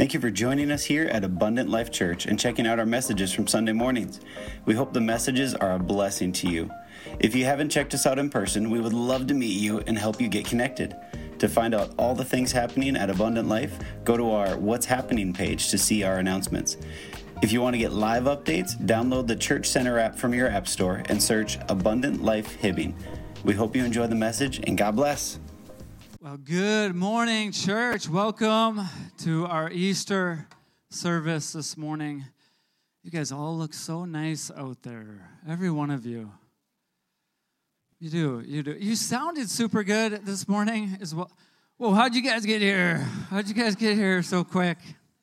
Thank you for joining us here at Abundant Life Church and checking out our messages from Sunday mornings. We hope the messages are a blessing to you. If you haven't checked us out in person, we would love to meet you and help you get connected. To find out all the things happening at Abundant Life, go to our What's Happening page to see our announcements. If you want to get live updates, download the Church Center app from your app store and search Abundant Life Hibbing. We hope you enjoy the message, and God bless. Well, good morning, church. Welcome to our Easter service this morning. You guys all look so nice out there, every one of you. You do. You sounded super good this morning as well. Whoa, how'd you guys get here? How'd you guys get here so quick?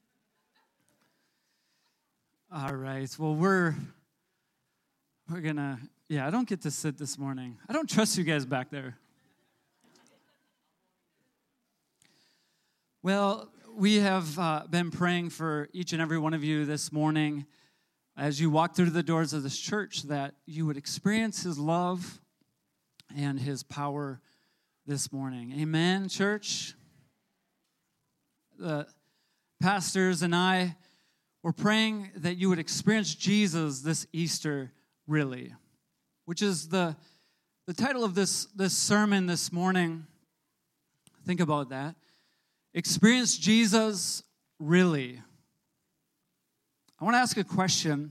All right, well, we're gonna, I don't get to sit this morning. I don't trust you guys back there. Well, we have been praying for each and every one of you this morning as you walk through the doors of this church that you would experience His love and His power this morning. Amen, church? The pastors and I were praying that you would experience Jesus this Easter, really, which is the title of this sermon this morning. Think about that. Experience Jesus, really. I want to ask a question.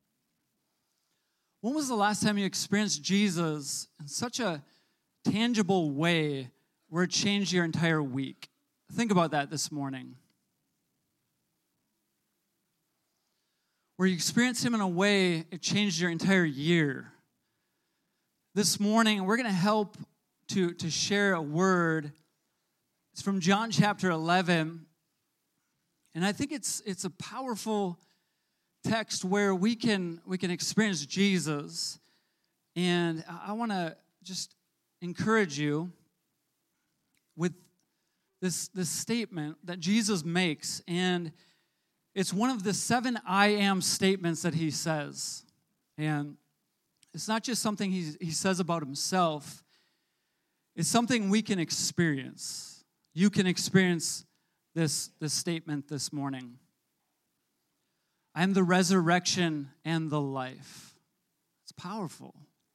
When was the last time you experienced Jesus in such a tangible way where it changed your entire week? Think about that this morning. Where you experienced Him in a way, it changed your entire year. This morning, we're going to help to share a word. It's from John chapter 11, and I think it's a powerful text where we can experience Jesus. And I want to just encourage you with this statement that Jesus makes, and it's one of the 7 I am statements that He says. And it's not just something he says about Himself, it's something we can experience. You can experience this statement this morning. I am the resurrection and the life. It's powerful.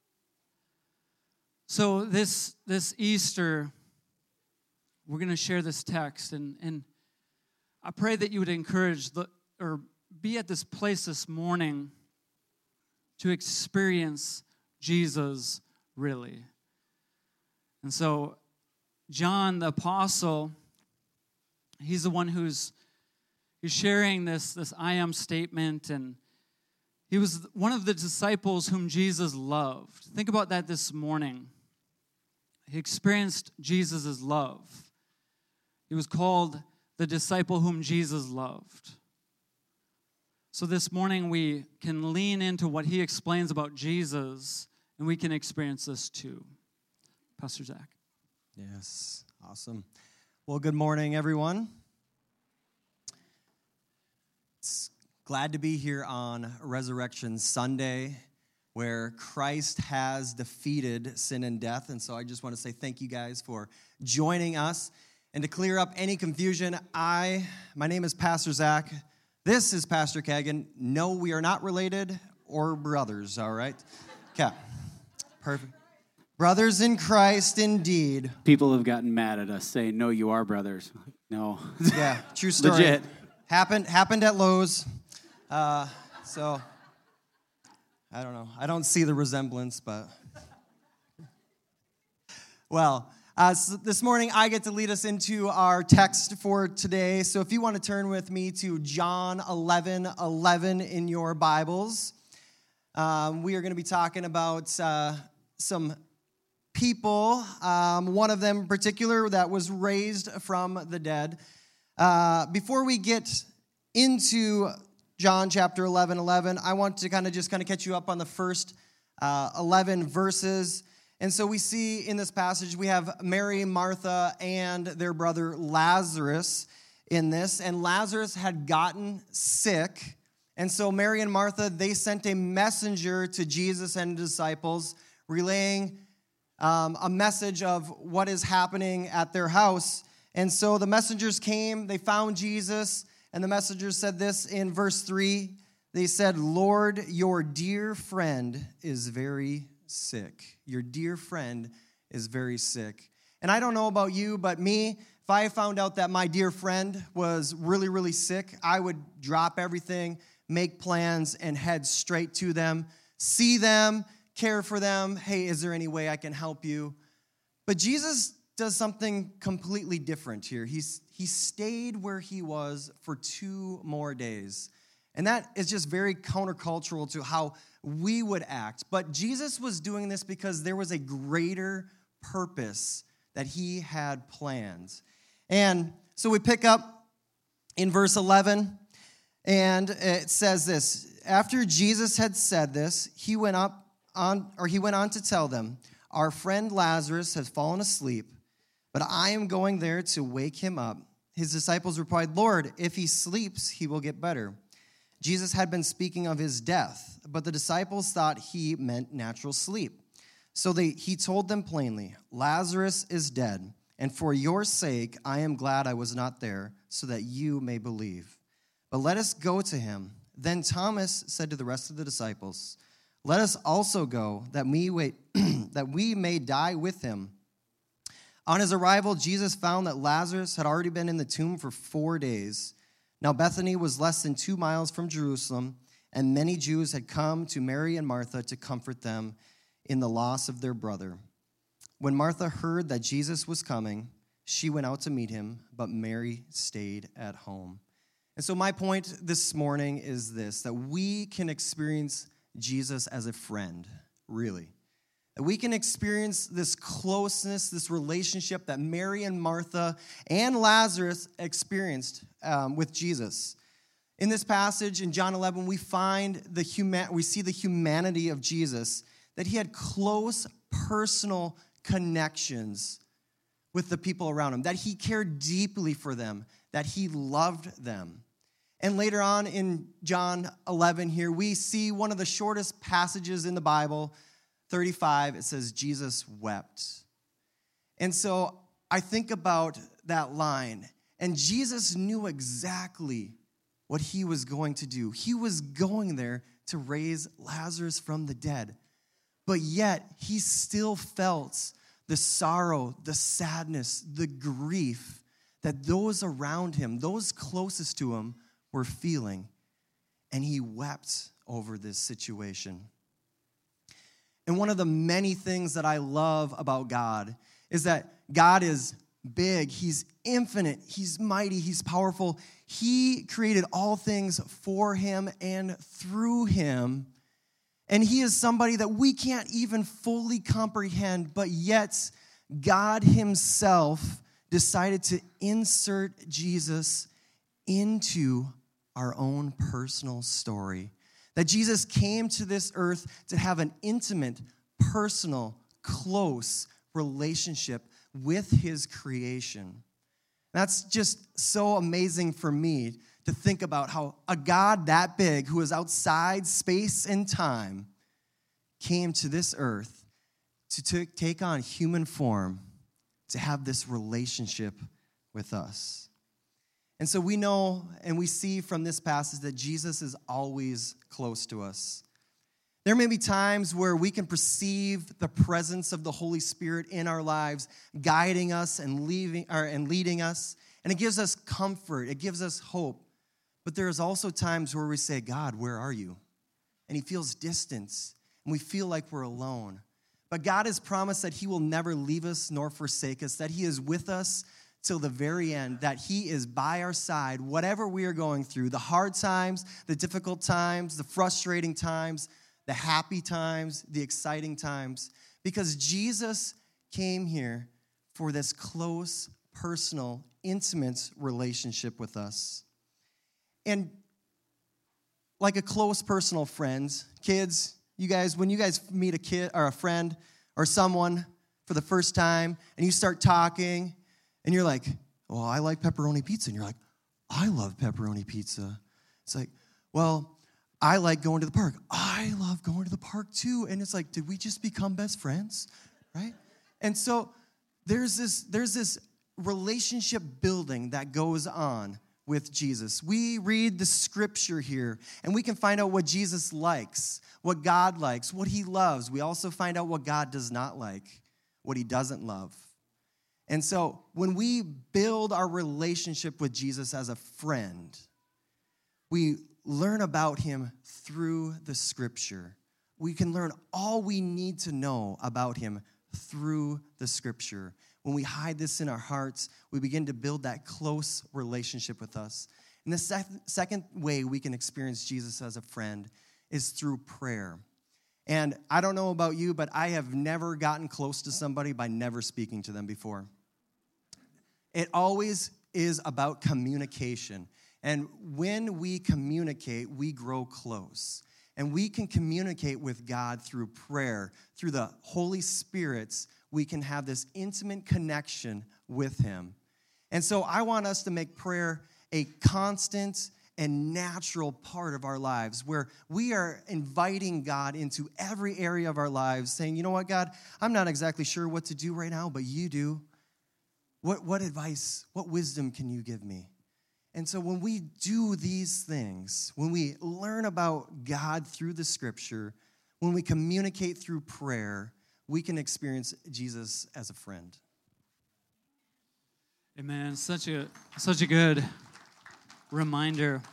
So this Easter, we're going to share this text, and I pray that you would encourage or be at this place this morning to experience Jesus really. And so John the apostle, he's the one who's sharing this I am statement, and he was one of the disciples whom Jesus loved. Think about that this morning. He experienced Jesus' love. He was called the disciple whom Jesus loved. So this morning we can lean into what he explains about Jesus, and we can experience this too. Pastor Zach. Yes, awesome. Well, good morning, everyone. It's glad to be here on Resurrection Sunday, where Christ has defeated sin and death. And so I just want to say thank you guys for joining us. And to clear up any confusion, my name is Pastor Zach. This is Pastor Kagan. No, we are not related or brothers, all right? Okay, perfect. Brothers in Christ, indeed. People have gotten mad at us saying, no, you are brothers. No. Yeah, true story. Legit. Happened at Lowe's. So, I don't know. I don't see the resemblance, but. Well, so this morning I get to lead us into our text for today. So if you want to turn with me to John 11:11 in your Bibles, we are going to be talking about some people, one of them in particular that was raised from the dead. Before we get into John chapter 11:11, I want to kind of catch you up on the first 11 verses. And so we see in this passage, we have Mary, Martha, and their brother Lazarus in this. And Lazarus had gotten sick. And so Mary and Martha, they sent a messenger to Jesus and the disciples, relaying a message of what is happening at their house. And so the messengers came, they found Jesus, And the messengers said this in verse 3. They said, Lord, your dear friend is very sick. Your dear friend is very sick. And I don't know about you, but me, if I found out that my dear friend was really, really sick, I would drop everything, make plans, and head straight to them, see them, care for them. Hey, is there any way I can help you? But Jesus does something completely different here. He stayed where he was for 2 more days. And that is just very countercultural to how we would act. But Jesus was doing this because there was a greater purpose that he had planned. And so we pick up in verse 11, and it says this. After Jesus had said this, he went on to tell them, our friend Lazarus has fallen asleep, but I am going there to wake him up. His disciples replied, Lord, if he sleeps, he will get better. Jesus had been speaking of his death, but the disciples thought he meant natural sleep. So he told them plainly, Lazarus is dead, and for your sake I am glad I was not there, so that you may believe. But let us go to him. Then Thomas said to the rest of the disciples, let us also go, that we may die with him. On his arrival, Jesus found that Lazarus had already been in the tomb for 4 days. Now Bethany was less than 2 miles from Jerusalem, and many Jews had come to Mary and Martha to comfort them in the loss of their brother. When Martha heard that Jesus was coming, she went out to meet him, but Mary stayed at home. And so my point this morning is this, that we can experience Jesus as a friend, really. That we can experience this closeness, this relationship that Mary and Martha and Lazarus experienced with Jesus. In this passage in John 11, we see the humanity of Jesus, that he had close personal connections with the people around him, that he cared deeply for them, that he loved them. And later on in John 11 here, we see one of the shortest passages in the Bible, 35, it says, Jesus wept. And so I think about that line, and Jesus knew exactly what he was going to do. He was going there to raise Lazarus from the dead. But yet, he still felt the sorrow, the sadness, the grief that those around him, those closest to him, were feeling. And he wept over this situation. And one of the many things that I love about God is that God is big, he's infinite, he's mighty, he's powerful. He created all things for him and through him. And he is somebody that we can't even fully comprehend, but yet God himself decided to insert Jesus into our own personal story. That Jesus came to this earth to have an intimate, personal, close relationship with his creation. That's just so amazing for me to think about how a God that big, who is outside space and time, came to this earth to take on human form, to have this relationship with us. And so we know and we see from this passage that Jesus is always close to us. There may be times where we can perceive the presence of the Holy Spirit in our lives, guiding us and leading us, and it gives us comfort, it gives us hope. But there is also times where we say, God, where are you? And he feels distance, and we feel like we're alone. But God has promised that he will never leave us nor forsake us, that he is with us till the very end, that he is by our side, whatever we are going through, the hard times, the difficult times, the frustrating times, the happy times, the exciting times, because Jesus came here for this close, personal, intimate relationship with us. And like a close personal friend, kids, you guys, when you guys meet a kid or a friend or someone for the first time and you start talking and you're like, well, I like pepperoni pizza. And you're like, I love pepperoni pizza. It's like, well, I like going to the park. I love going to the park too. And it's like, did we just become best friends? Right? And so there's this relationship building that goes on with Jesus. We read the scripture here, and we can find out what Jesus likes, what God likes, what he loves. We also find out what God does not like, what he doesn't love. And so when we build our relationship with Jesus as a friend, we learn about him through the scripture. We can learn all we need to know about him through the scripture. When we hide this in our hearts, we begin to build that close relationship with us. And the second way we can experience Jesus as a friend is through prayer. And I don't know about you, but I have never gotten close to somebody by never speaking to them before. It always is about communication. And when we communicate, we grow close. And we can communicate with God through prayer. Through the Holy Spirit, we can have this intimate connection with him. And so I want us to make prayer a constant and natural part of our lives, where we are inviting God into every area of our lives, saying, you know what, God, I'm not exactly sure what to do right now, but you do. What advice, what wisdom can you give me? And so when we do these things, when we learn about God through the scripture, when we communicate through prayer, we can experience Jesus as a friend. Amen. Such a good reminder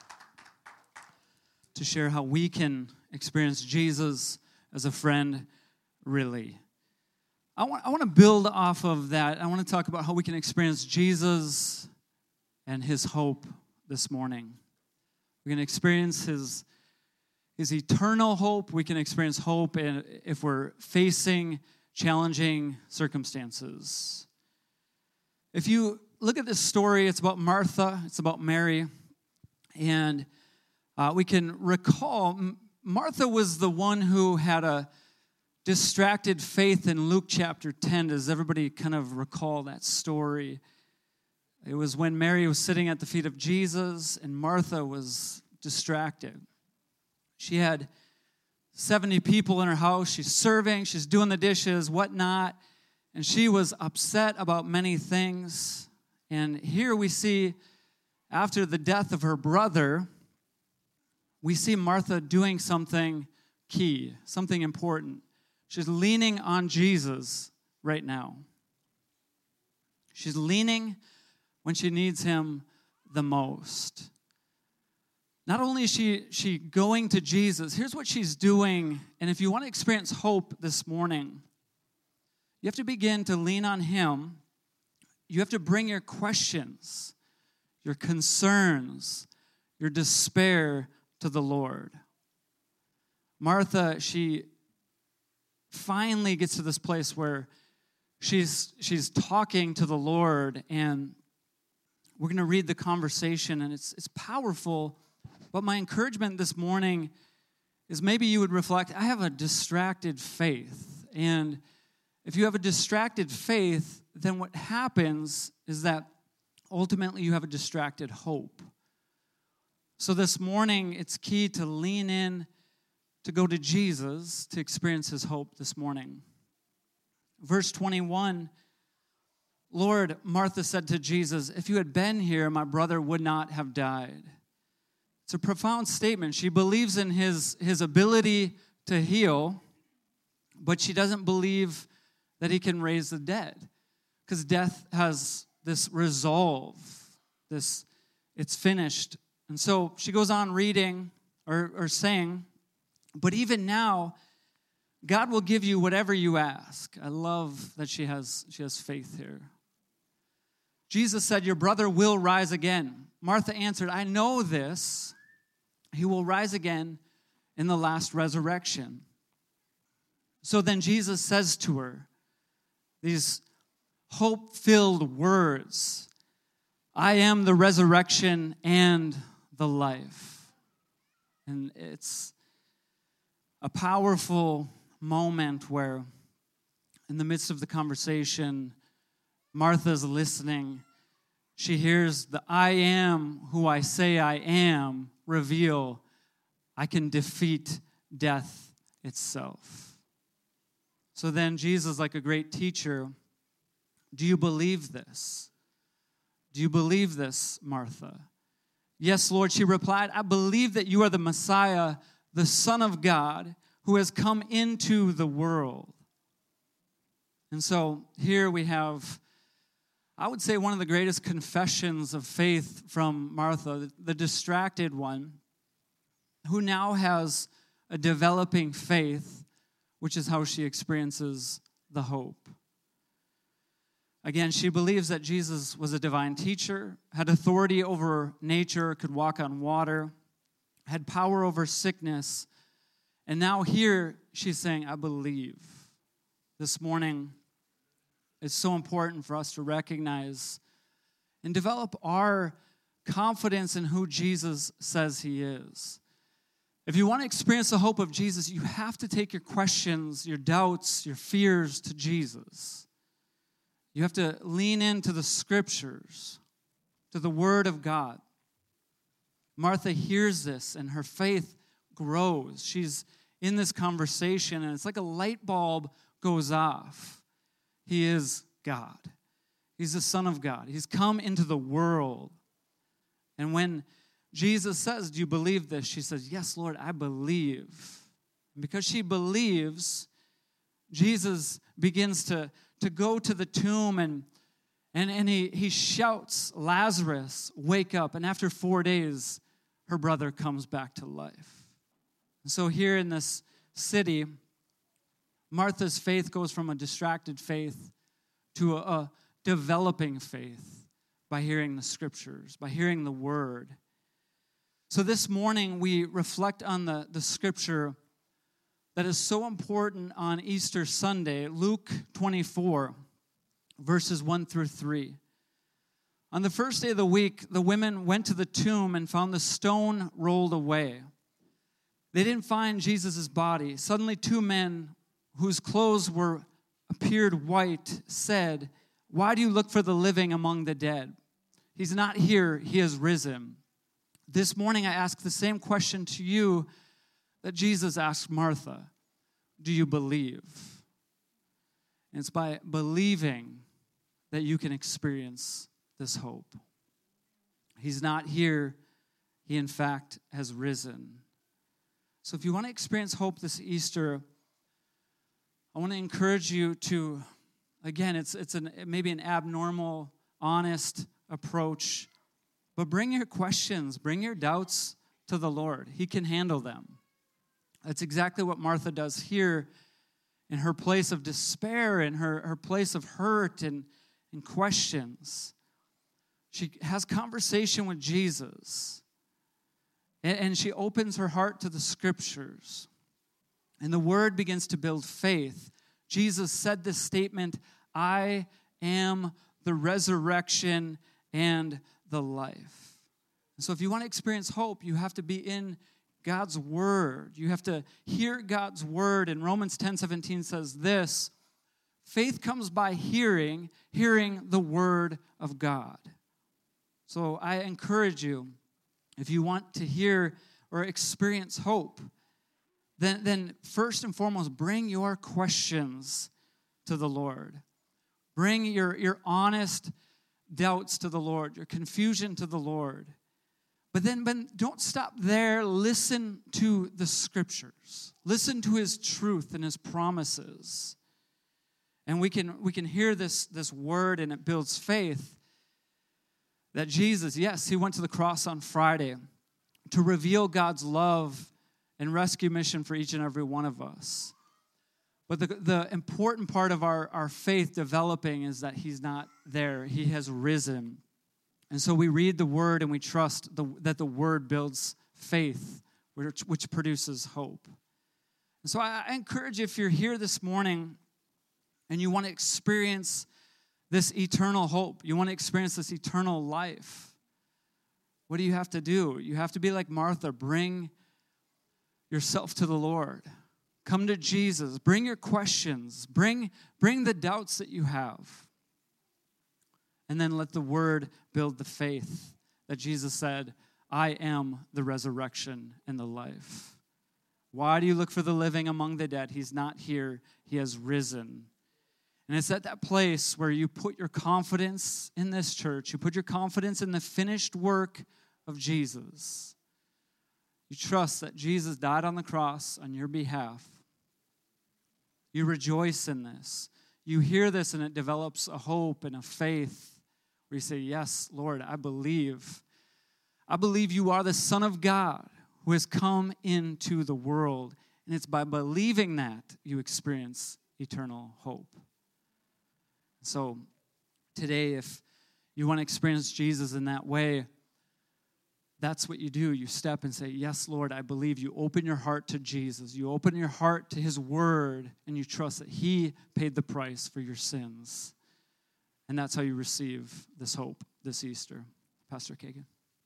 to share how we can experience Jesus as a friend, really. I want to build off of that. I want to talk about how we can experience Jesus and his hope this morning. We can experience his eternal hope. We can experience hope if we're facing challenging circumstances. If you look at this story, it's about Martha, it's about Mary, and we can recall Martha was the one who had a distracted faith in Luke chapter 10. Does everybody kind of recall that story? It was when Mary was sitting at the feet of Jesus and Martha was distracted. She had 70 people in her house. She's serving, she's doing the dishes, whatnot, and she was upset about many things. And here we see, after the death of her brother, we see Martha doing something key, something important. She's leaning on Jesus right now. She's leaning when she needs him the most. Not only is she going to Jesus, here's what she's doing. And if you want to experience hope this morning, you have to begin to lean on him. You have to bring your questions, your concerns, your despair to the Lord. Martha, she finally gets to this place where she's talking to the Lord, and we're going to read the conversation, and it's powerful. But my encouragement this morning is maybe you would reflect, I have a distracted faith. And if you have a distracted faith, then what happens is that ultimately you have a distracted hope. So this morning, it's key to lean in, to go to Jesus to experience his hope this morning. Verse 21, Lord, Martha said to Jesus, if you had been here, my brother would not have died. It's a profound statement. She believes in his ability to heal, but she doesn't believe that he can raise the dead, because death has this resolve, it's finished. And so she goes on reading or saying, but even now, God will give you whatever you ask. I love that she has faith here. Jesus said, your brother will rise again. Martha answered, I know this. He will rise again in the last resurrection. So then Jesus says to her these hope-filled words, I am the resurrection and the life. And it's a powerful moment where in the midst of the conversation, Martha's listening. She hears the I am who I say I am reveal, I can defeat death itself. So then Jesus, like a great teacher, do you believe this? Do you believe this, Martha? Yes, Lord, she replied, I believe that you are the Messiah, the Son of God, who has come into the world. And so here we have, I would say, one of the greatest confessions of faith from Martha, the distracted one, who now has a developing faith, which is how she experiences the hope. Again, she believes that Jesus was a divine teacher, had authority over nature, could walk on water, had power over sickness. And now here she's saying, I believe. This morning, it's so important for us to recognize and develop our confidence in who Jesus says he is. If you want to experience the hope of Jesus, you have to take your questions, your doubts, your fears to Jesus. You have to lean into the scriptures, to the word of God. Martha hears this and her faith grows. She's in this conversation and it's like a light bulb goes off. He is God. He's the Son of God. He's come into the world. And when Jesus says, do you believe this? She says, yes, Lord, I believe. And because she believes, Jesus begins to go to the tomb and he shouts, Lazarus, wake up. And after 4 days, her brother comes back to life. And so here in this city, Martha's faith goes from a distracted faith to a developing faith by hearing the scriptures, by hearing the word. So this morning we reflect on the scripture that is so important on Easter Sunday, Luke 24, verses 1 through 3. On the first day of the week, the women went to the tomb and found the stone rolled away. They didn't find Jesus' body. Suddenly 2 men whose clothes appeared white said, why do you look for the living among the dead? He's not here, he has risen. This morning I ask the same question to you that Jesus asked Martha. Do you believe? And it's by believing that you can experience this hope. He's not here, he in fact has risen. So if you want to experience hope this Easter, I want to encourage you to, again, it's maybe an abnormal, honest approach, but bring your questions, bring your doubts to the Lord. He can handle them. That's exactly what Martha does here in her place of despair, in her place of hurt and questions. She has conversation with Jesus, and she opens her heart to the scriptures. And the word begins to build faith. Jesus said this statement, I am the resurrection and the life. And so if you want to experience hope, you have to be in God's word. You have to hear God's word. And Romans 10:17 says this, faith comes by hearing the word of God. So I encourage you, if you want to hear or experience hope, then first and foremost, bring your questions to the Lord. Bring your honest doubts to the Lord, your confusion to the Lord. But then don't stop there. Listen to the scriptures. Listen to his truth and his promises. And we can hear this word and it builds faith that Jesus, yes, he went to the cross on Friday to reveal God's love and rescue mission for each and every one of us. But the important part of our faith developing is that he's not there. He has risen. And so we read the word and we trust that the word builds faith, which produces hope. And so I encourage you, if you're here this morning and you want to experience this eternal hope, you want to experience this eternal life, what do you have to do? You have to be like Martha. Bring yourself to the Lord. Come to Jesus. Bring your questions. Bring the doubts that you have. And then let the word build the faith that Jesus said, I am the resurrection and the life. Why do you look for the living among the dead? He's not here. He has risen. And it's at that place where you put your confidence in this church. You put your confidence in the finished work of Jesus. You trust that Jesus died on the cross on your behalf. You rejoice in this. You hear this and it develops a hope and a faith where you say, yes, Lord, I believe. I believe you are the Son of God who has come into the world. And it's by believing that you experience eternal hope. So today, if you want to experience Jesus in that way, that's what you do. You step and say, yes, Lord, I believe. You open your heart to Jesus. You open your heart to his word, and you trust that he paid the price for your sins. And that's how you receive this hope this Easter. Pastor Kagan.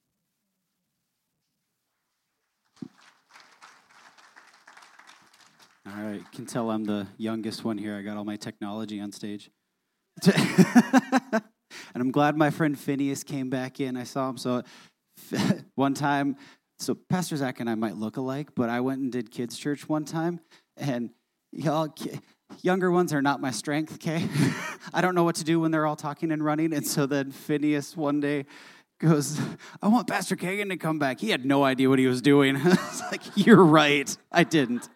All right, you can tell I'm the youngest one here. I got all my technology on stage. And I'm glad my friend Phineas came back in. I saw him. So one time, so Pastor Zach and I might look alike, but I went and did kids' church one time, and y'all, younger ones are not my strength, okay? I don't know what to do when they're all talking and running, and so then Phineas one day goes, I want Pastor Kagan to come back. He had no idea what he was doing. I was like, you're right, I didn't.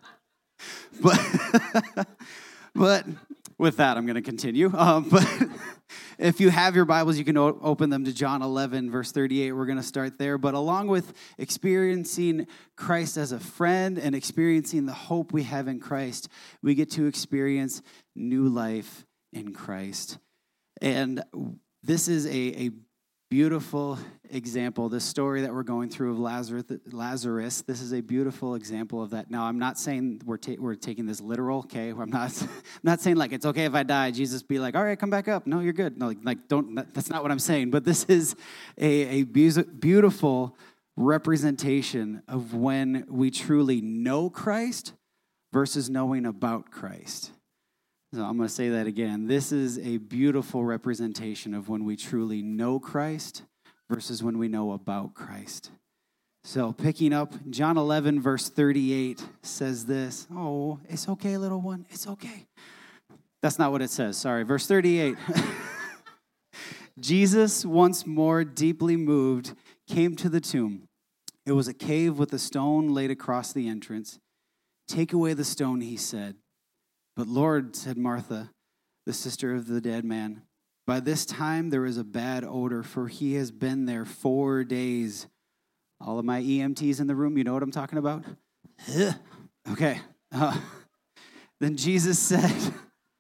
But with that, I'm going to continue. But if you have your Bibles, you can open them to John 11, verse 38. We're going to start there. But along with experiencing Christ as a friend and experiencing the hope we have in Christ, we get to experience new life in Christ. And this is a beautiful example. This story that we're going through of Lazarus, this is a beautiful example of that. Now, I'm not saying we're taking this literal, okay? I'm not saying like it's okay if I die. Jesus be like, all right, come back up. No, you're good. No, like don't. That's not what I'm saying. But this is a beautiful representation of when we truly know Christ versus knowing about Christ. So I'm going to say that again. This is a beautiful representation of when we truly know Christ versus when we know about Christ. So picking up, John 11, verse 38 says this. Oh, it's okay, little one. It's okay. That's not what it says. Sorry. Verse 38. Jesus, once more deeply moved, came to the tomb. It was a cave with a stone laid across the entrance. Take away the stone, he said. But Lord, said Martha, the sister of the dead man, by this time there is a bad odor, for he has been there 4 days. All of my EMTs in the room, you know what I'm talking about? Okay. Then Jesus said,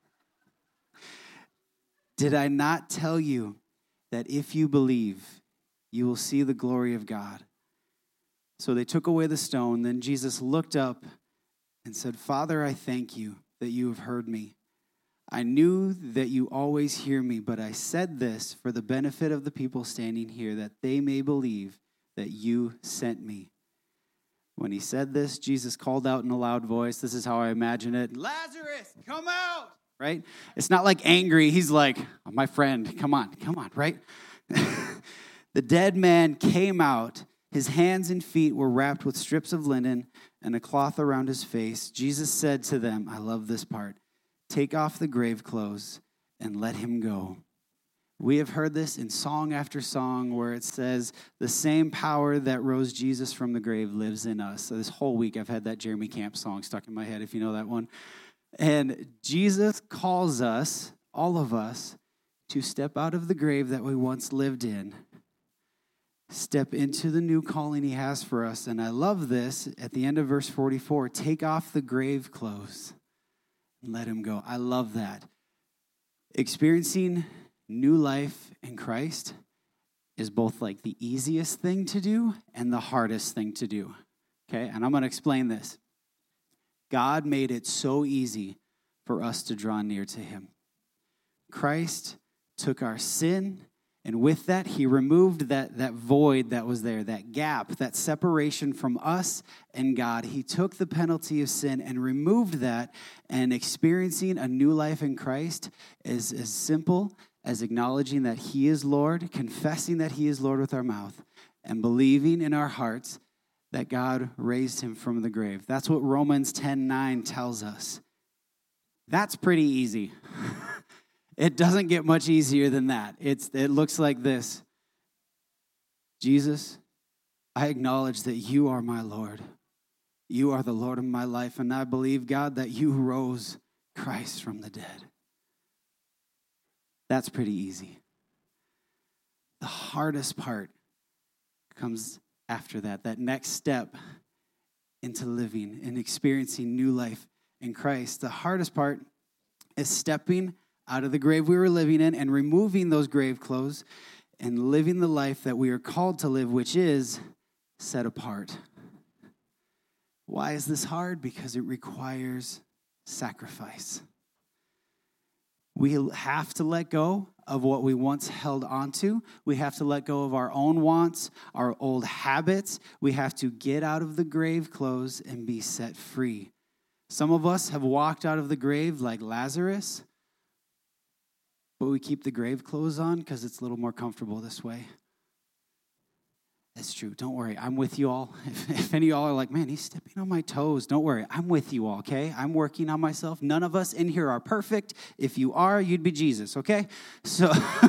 did I not tell you that if you believe, you will see the glory of God? So they took away the stone. Then Jesus looked up and said, Father, I thank you that you have heard me. I knew that you always hear me, but I said this for the benefit of the people standing here, that they may believe that you sent me. When he said this, Jesus called out in a loud voice. This is how I imagine it. Lazarus, come out! Right? It's not like angry. He's like, oh, my friend, come on, right? The dead man came out. His hands and feet were wrapped with strips of linen and a cloth around his face. Jesus said to them, I love this part, take off the grave clothes and let him go. We have heard this in song after song where it says the same power that rose Jesus from the grave lives in us. So this whole week I've had that Jeremy Camp song stuck in my head, if you know that one. And Jesus calls us, all of us, to step out of the grave that we once lived in. Step into the new calling he has for us. And I love this at the end of verse 44. Take off the grave clothes and let him go. I love that. Experiencing new life in Christ is both like the easiest thing to do and the hardest thing to do. Okay, and I'm going to explain this. God made it so easy for us to draw near to him. Christ took our sin, and with that, he removed that void that was there, that gap, that separation from us and God. He took the penalty of sin and removed that, and experiencing a new life in Christ is as simple as acknowledging that he is Lord, confessing that he is Lord with our mouth, and believing in our hearts that God raised him from the grave. That's what Romans 10:9 tells us. That's pretty easy. It doesn't get much easier than that. It looks like this. Jesus, I acknowledge that you are my Lord. You are the Lord of my life, and I believe, God, that you rose Christ from the dead. That's pretty easy. The hardest part comes after that next step into living and experiencing new life in Christ. The hardest part is stepping out of the grave we were living in and removing those grave clothes and living the life that we are called to live, which is set apart. Why is this hard? Because it requires sacrifice. We have to let go of what we once held onto. We have to let go of our own wants, our old habits. We have to get out of the grave clothes and be set free. Some of us have walked out of the grave like Lazarus, but we keep the grave clothes on because it's a little more comfortable this way. That's true. Don't worry. I'm with you all. If any of y'all are like, man, he's stepping on my toes, don't worry. I'm with you all, okay? I'm working on myself. None of us in here are perfect. If you are, you'd be Jesus, okay? So,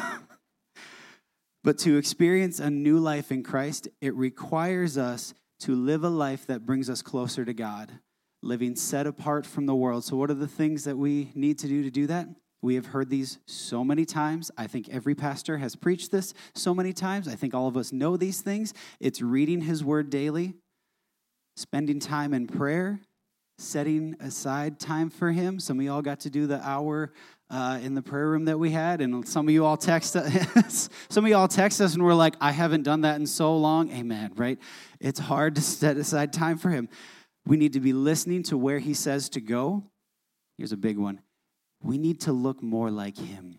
but to experience a new life in Christ, it requires us to live a life that brings us closer to God, living set apart from the world. So what are the things that we need to do that? We have heard these so many times. I think every pastor has preached this so many times. I think all of us know these things. It's reading his word daily, spending time in prayer, setting aside time for him. Some of y'all got to do the hour in the prayer room that we had, and some of you all text us. Some of y'all text us and we're like, I haven't done that in so long. Amen, right? It's hard to set aside time for him. We need to be listening to where he says to go. Here's a big one. We need to look more like him.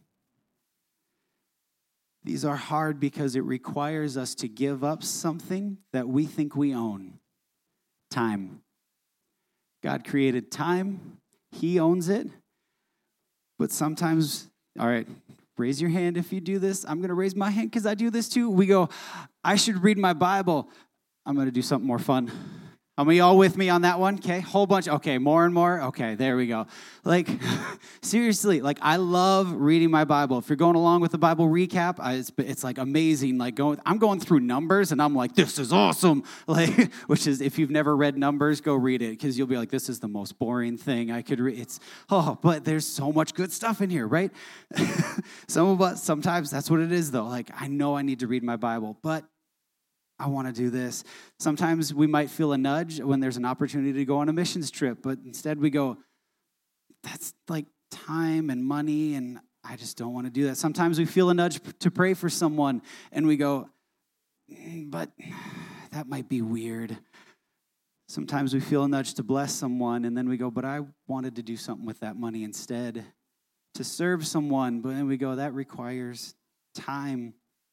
These are hard because it requires us to give up something that we think we own. Time. God created time. He owns it. But sometimes, all right, raise your hand if you do this. I'm going to raise my hand because I do this too. We go, I should read my Bible. I'm going to do something more fun. How many of y'all with me on that one? Okay, whole bunch. Okay, more and more. Okay, there we go. Like, seriously, like I love reading my Bible. If you're going along with the Bible recap, it's like amazing. Like I'm going through Numbers, and I'm like, this is awesome. Like, which is, if you've never read Numbers, go read it because you'll be like, this is the most boring thing I could read. But there's so much good stuff in here, right? Some of us, sometimes that's what it is, though. Like, I know I need to read my Bible, but I want to do this. Sometimes we might feel a nudge when there's an opportunity to go on a missions trip, but instead we go, that's like time and money, and I just don't want to do that. Sometimes we feel a nudge to pray for someone, and we go, but that might be weird. Sometimes we feel a nudge to bless someone, and then we go, but I wanted to do something with that money instead, to serve someone, but then we go, that requires time.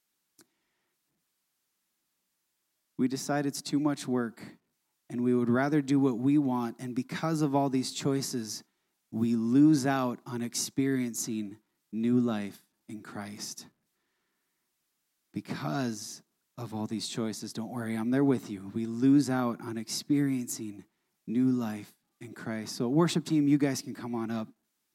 We decide it's too much work, and we would rather do what we want, and because of all these choices, we lose out on experiencing new life in Christ. Because of all these choices, don't worry, I'm there with you. We lose out on experiencing new life in Christ. So worship team, you guys can come on up.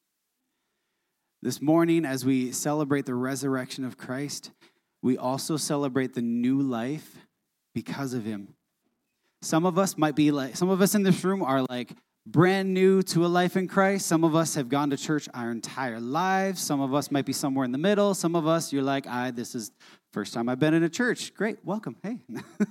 This morning, as we celebrate the resurrection of Christ, we also celebrate the new life because of him. Some of us in this room are like brand new to a life in Christ. Some of us have gone to church our entire lives. Some of us might be somewhere in the middle. Some of us, you're like, this is first time I've been in a church. Great, welcome, hey.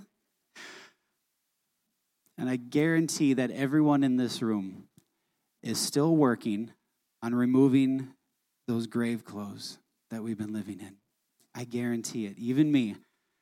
And I guarantee that everyone in this room is still working on removing those grave clothes that we've been living in. I guarantee it, even me.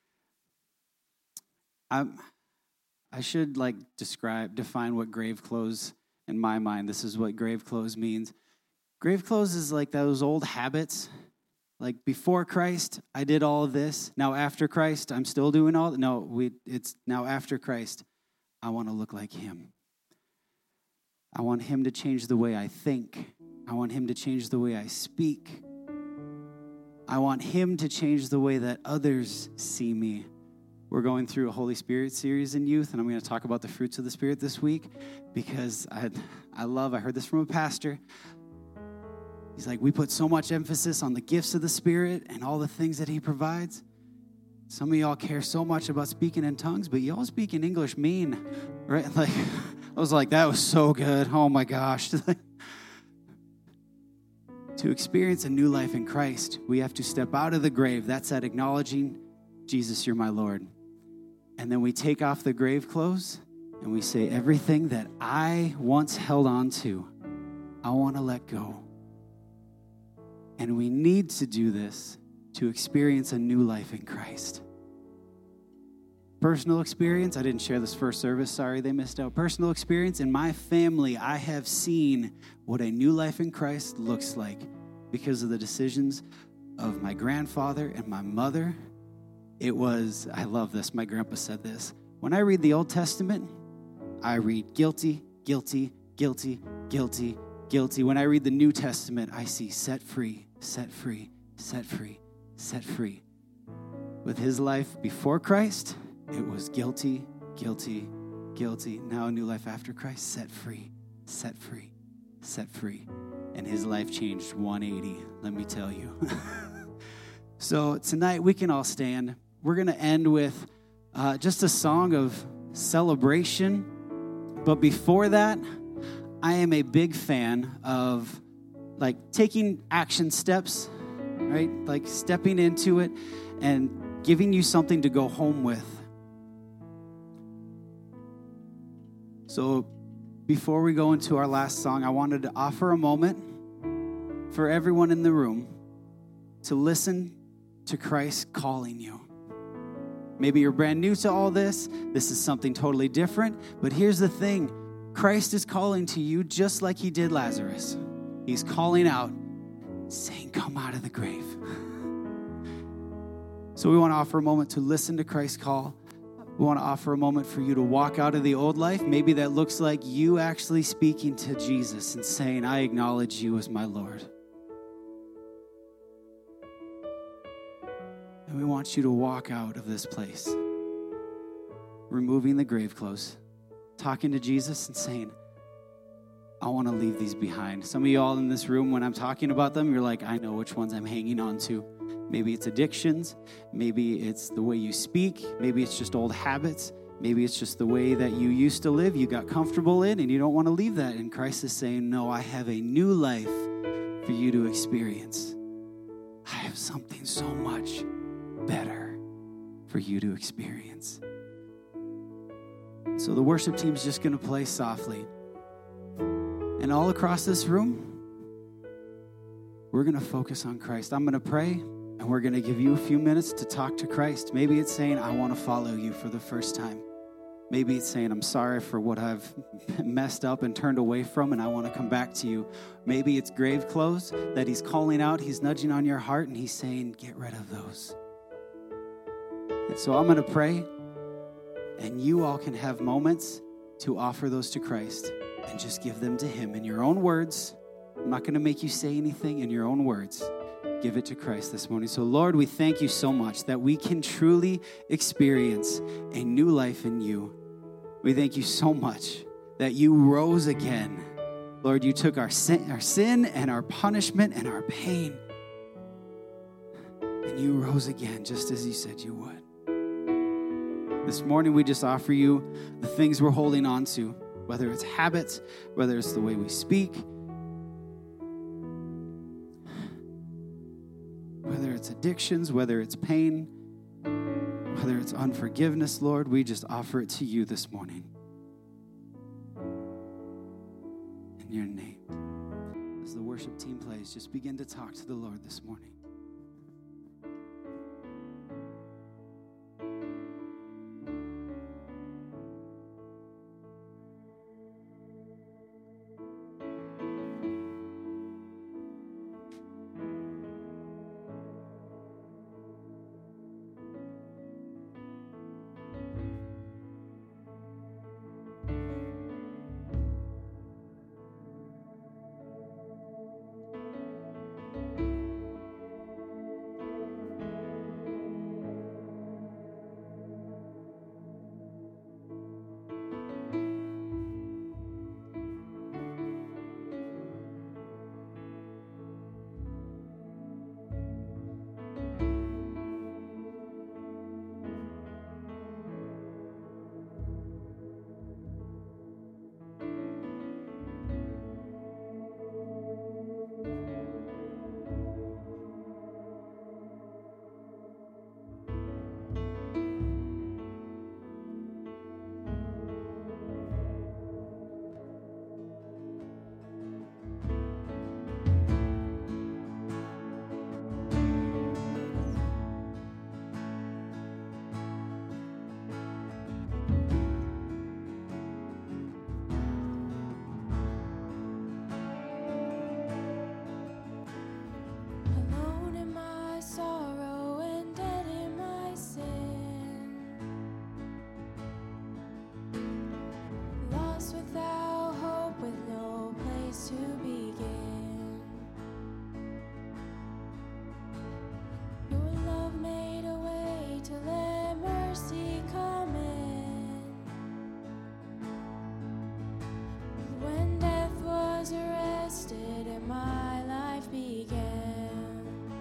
I should define what grave clothes in my mind. This is what grave clothes means. Grave clothes is like those old habits. Like before Christ, I did all of this. Now after Christ, I'm still doing all. It's now after Christ. I want to look like him. I want him to change the way I think. I want him to change the way I speak. I want him to change the way that others see me. We're going through a Holy Spirit series in youth, and I'm going to talk about the fruits of the Spirit this week because I heard this from a pastor. He's like, we put so much emphasis on the gifts of the Spirit and all the things that he provides. Some of y'all care so much about speaking in tongues, but y'all speak in English mean, right? Like, I was like, that was so good. Oh my gosh. To experience a new life in Christ, we have to step out of the grave. That's that acknowledging, Jesus, you're my Lord. And then we take off the grave clothes and we say, everything that I once held on to, I want to let go. And we need to do this to experience a new life in Christ. Personal experience, I didn't share this first service, sorry they missed out. Personal experience, in my family, I have seen what a new life in Christ looks like because of the decisions of my grandfather and my mother. It was, I love this, my grandpa said this. When I read the Old Testament, I read guilty, guilty, guilty, guilty, guilty. When I read the New Testament, I see set free, set free, set free, set free. With his life before Christ, it was guilty, guilty, guilty. Now a new life after Christ, set free, set free, set free. And his life changed 180, let me tell you. So tonight we can all stand. We're going to end with just a song of celebration. But before that, I am a big fan of like taking action steps, right? Like stepping into it and giving you something to go home with. So before we go into our last song, I wanted to offer a moment for everyone in the room to listen to Christ calling you. Maybe you're brand new to all this. This is something totally different. But here's the thing. Christ is calling to you just like he did Lazarus. He's calling out, saying, come out of the grave. So we want to offer a moment to listen to Christ's call. We want to offer a moment for you to walk out of the old life. Maybe that looks like you actually speaking to Jesus and saying, I acknowledge you as my Lord. And we want you to walk out of this place, removing the grave clothes, talking to Jesus and saying, I want to leave these behind. Some of you all in this room, when I'm talking about them, you're like, I know which ones I'm hanging on to. Maybe it's addictions. Maybe it's the way you speak. Maybe it's just old habits. Maybe it's just the way that you used to live, you got comfortable in, and you don't want to leave that. And Christ is saying, no, I have a new life for you to experience. I have something so much better for you to experience. So the worship team's just going to play softly. And all across this room, we're going to focus on Christ. I'm going to pray, and we're going to give you a few minutes to talk to Christ. Maybe it's saying, I want to follow you for the first time. Maybe it's saying, I'm sorry for what I've messed up and turned away from, and I want to come back to you. Maybe it's grave clothes that he's calling out. He's nudging on your heart, and he's saying, get rid of those. And so I'm going to pray, and you all can have moments to offer those to Christ and just give them to him in your own words. I'm not going to make you say anything. In your own words, give it to Christ this morning. So Lord, we thank you so much that we can truly experience a new life in you. We thank you so much that you rose again. Lord, you took our sin and our punishment and our pain, and you rose again just as you said you would. This morning, we just offer you the things we're holding on to, whether it's habits, whether it's the way we speak, whether it's addictions, whether it's pain, whether it's unforgiveness, Lord, we just offer it to you this morning. In your name. As the worship team plays, just begin to talk to the Lord this morning. place to begin. Your love made a way to let mercy come in. When death was arrested and my life began.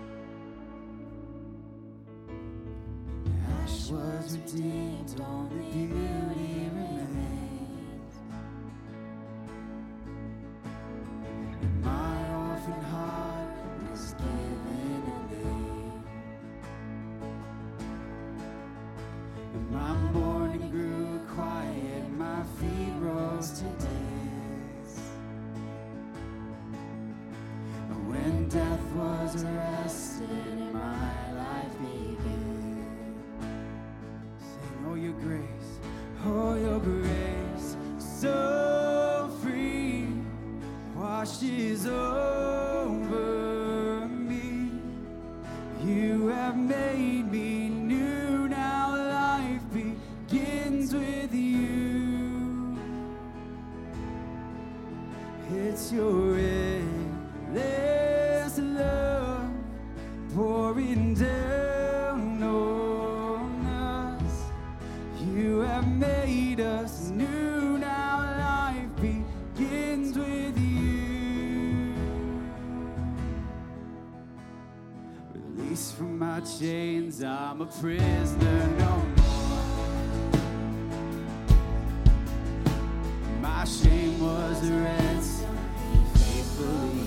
Ash was redeemed, only beauty remains. And my orphan heart was given a name. And my mourning grew quiet, my feet rose to dance. And when death was arrested and my life began. Sing, oh, your grace, oh, your grace, so free, washes over me. You have made me new, now life begins with you. It's your endless love pouring down on us. You have made us new, now life begins with you. Released from my chains, I'm a prisoner no more. My shame was the ransom he faithfully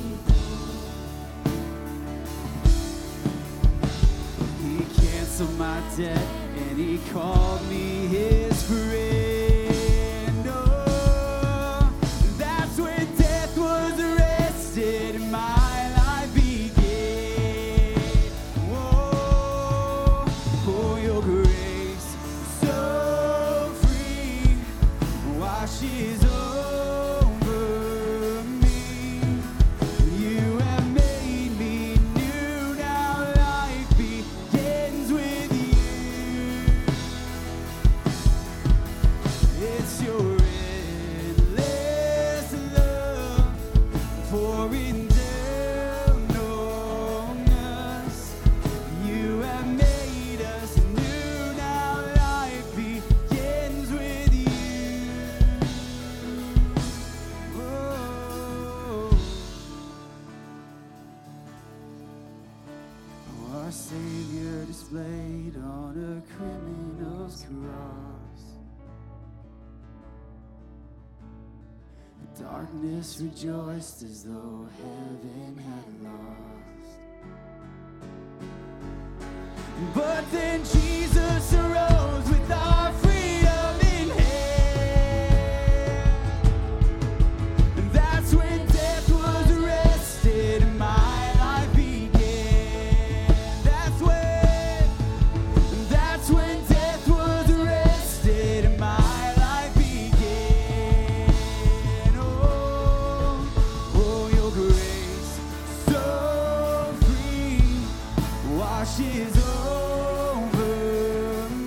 bore. He canceled my debt and he called me his friend. Oh, that's when death was arrested and my life began. Oh, oh, your grace so free washes over me. You have made me new, now life begins with you. It's your endless love pouring down on us. You have made us new, now life begins with you. Oh, our Savior displayed on a criminal's cross. Darkness rejoiced as though heaven had lost. But then Jesus arose with our freedom in hand. And that's when death was arrested and my life began. That's when death was arrested and my life began. Oh, oh, your grace so free washes over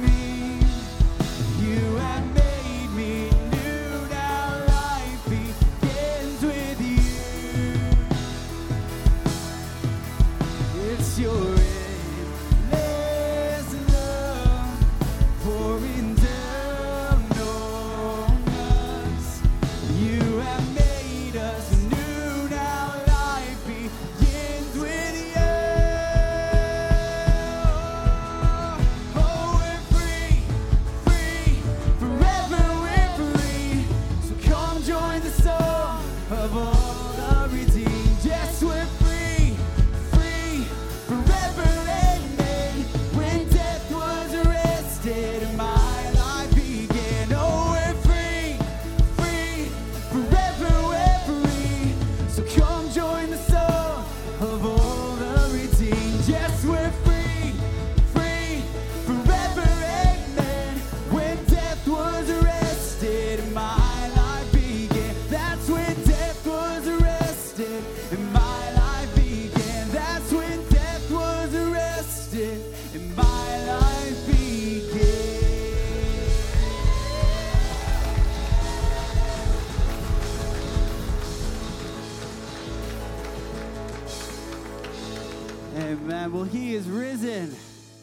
Amen. Well, he is risen.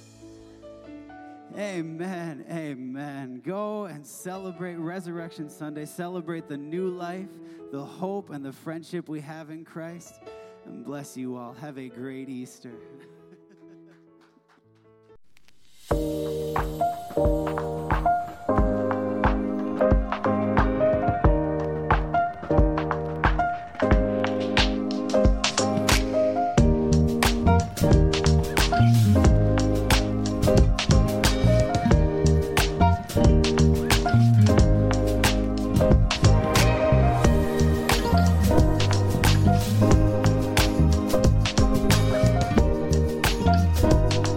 Amen. Amen. Go and celebrate Resurrection Sunday. Celebrate the new life, the hope, and the friendship we have in Christ. And bless you all. Have a great Easter.